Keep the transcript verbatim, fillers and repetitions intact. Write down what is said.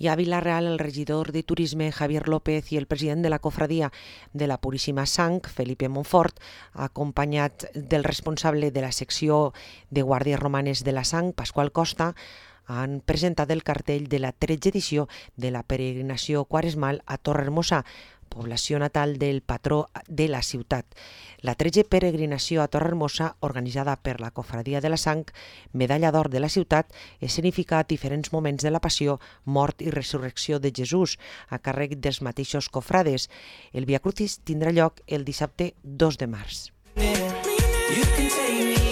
I a Vila-real, el regidor de Turisme, Javier López, i el president de la cofradia de la Puríssima Sang, Felipe Montfort, acompanyat del responsable de la secció de Guàrdies Romanes de la Sang, Pasqual Costa, han presentat el cartell de la tretze edició de la peregrinació quaresmal a Torrehermosa, població natal del patró de la ciutat. La tretze peregrinació a Torrehermosa, organitzada per la Cofradia de la Sang, Medalla d'Or de la ciutat, escenifica diferents moments de la passió, mort i resurrecció de Jesús, a càrrec dels mateixos cofrades. El Via Crucis tindrà lloc el dissabte dos de març.